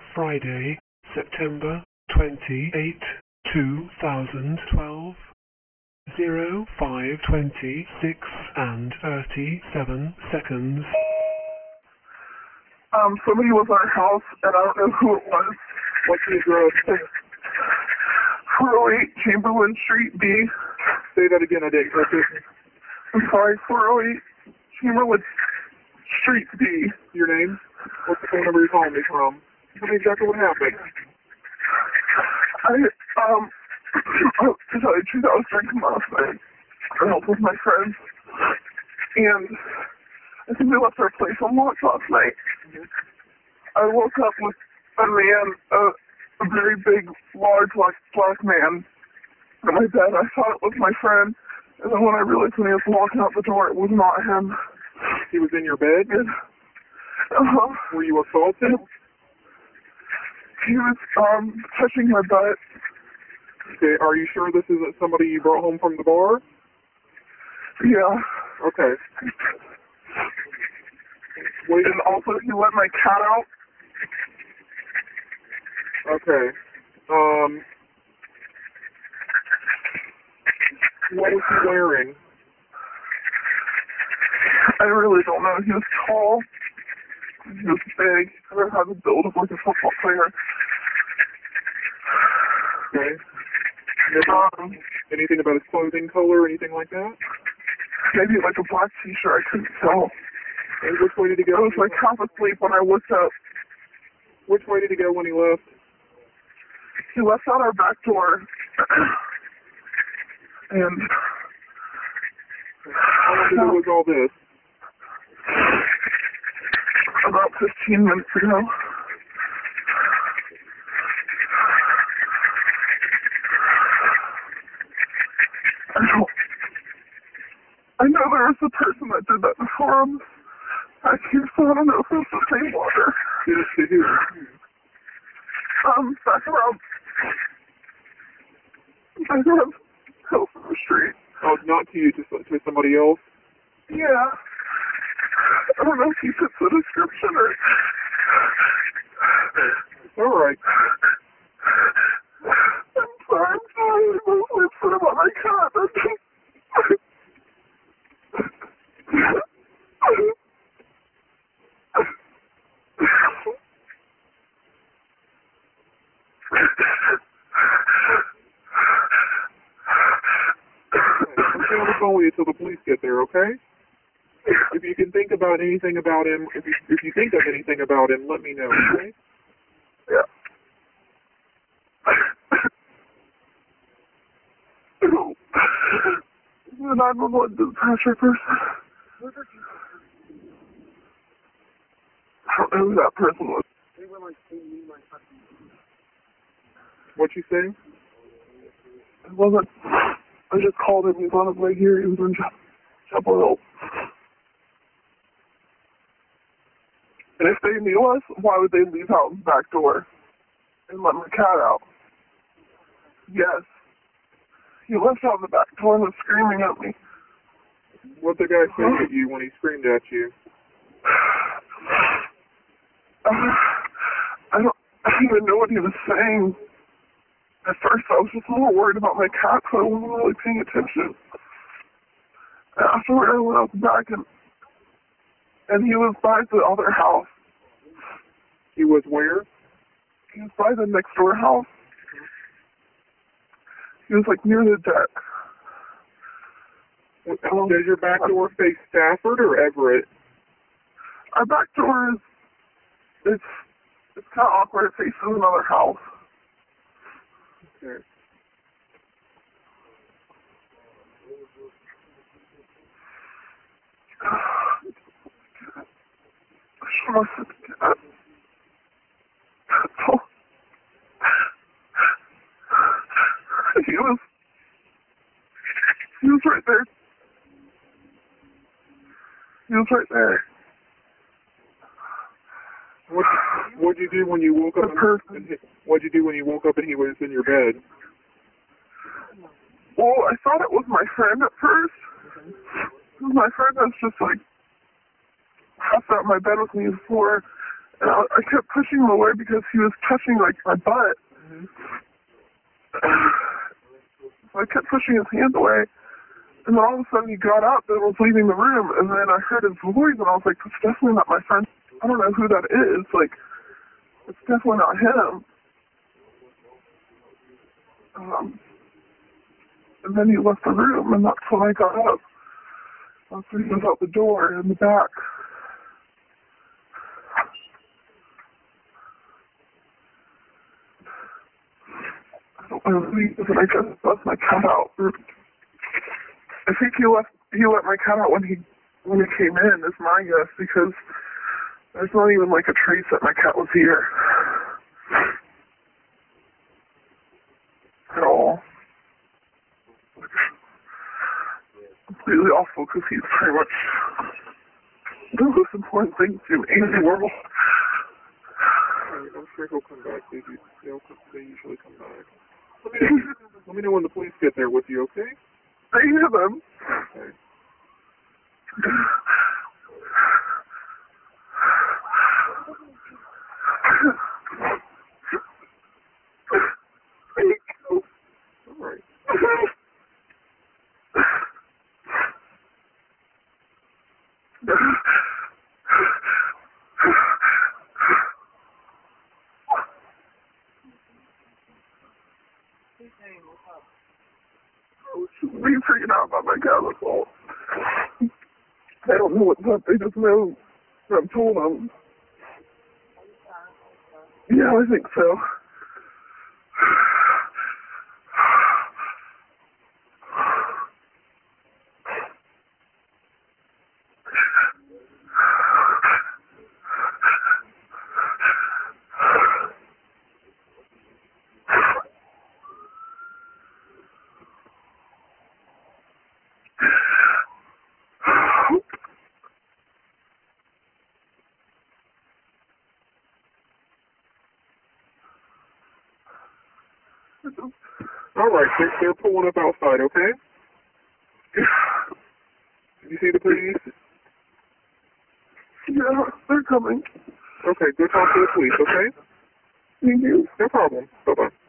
Friday, September 28, 2012, 05:26 and 37 seconds. Somebody was at our house, and I don't know who it was. What's the address? 408 Chamberlain Street, B. Say that again, I didn't catch it. I'm sorry, 408 Chamberlain Street, B. Your name? What's the phone number you're calling me from? Tell me exactly what happened. To tell you the truth, I was drinking last night. I helped with my friends. And I think we left our place unlocked last night. I woke up with a man, a very big, large, black man in my bed. I thought it was my friend. And then when I realized when he was walking out the door, it was not him. He was in your bed? Uh-huh. Were you assaulted? He was, touching my butt. Okay, are you sure this isn't somebody you brought home from the bar? Yeah. Okay. Wait, and also he let my cat out. Okay. What was he wearing? I really don't know. He was tall. He was big. He had the build of like a football player. Okay. Anything about his clothing color or anything like that? Maybe like a black t-shirt. I couldn't tell. And which way did he go? I was like half asleep when I looked up. Which way did he go when he left? He left out our back door. And how long ago was all this? About 15 minutes ago. I know there was a person that did that before him. I don't know if it's the same water. Did it to who? Back around Hilton Street. Oh, not to you, to somebody else? Yeah. I don't know if he fits the description or... It's alright. I'm sorry. I'm mostly upset about my cat. I'm stay on the phone with you till the police get there, okay? If you can think about anything about him, if you think of anything about him, let me know, okay? Yeah. The 911 dispatcher person. I don't know who that person was. What'd you say? It wasn't. I just called him. He was on his way here. He was in Chapel Hill. And if they knew us, why would they leave out the back door and let my cat out? Yes. He left out the back door and was screaming at me. What'd the guy say at you when he screamed at you? I don't even know what he was saying. At first, I was just more worried about my cat, so I wasn't really paying attention. Afterward, I went out the back, and he was by the other house. He was where? He was by the next door house. He was like near the deck. Does your back door face Stafford or Everett? Our back door it's kind of awkward. It faces another house. Okay. He was right there. He was right there. What'd you do when you woke up? What'd you do when you woke up and he was in your bed? Well, I thought it was my friend at first. My friend was just like passed out in my bed with me before, And I kept pushing him away because he was touching, like, my butt. Mm-hmm. So I kept pushing his hand away. And then all of a sudden he got up and was leaving the room. And then I heard his voice, and I was like, that's definitely not my friend. I don't know who that is. Like, it's definitely not him. And then he left the room, and that's when I got up. That's when he was out the door in the back. I don't know who he is, and I just left my cat out. I think he let my cat out when he came in, is my guess, because there's not even like a trace that my cat was here. At all. Completely awful, because he's pretty much the most important thing to me in the world. Alright, I'm sure he'll come back. They usually come back. Let me know when the police get there with you, okay? I hear them. Okay. Alright. I was just being freaking out about my cat's fault. They don't know what's up. They just know what I've told them. Yeah, I think so. Alright, they're pulling up outside, okay? You see the police? Yeah, they're coming. Okay, go talk to the police, okay? Thank you. No problem. Bye-bye.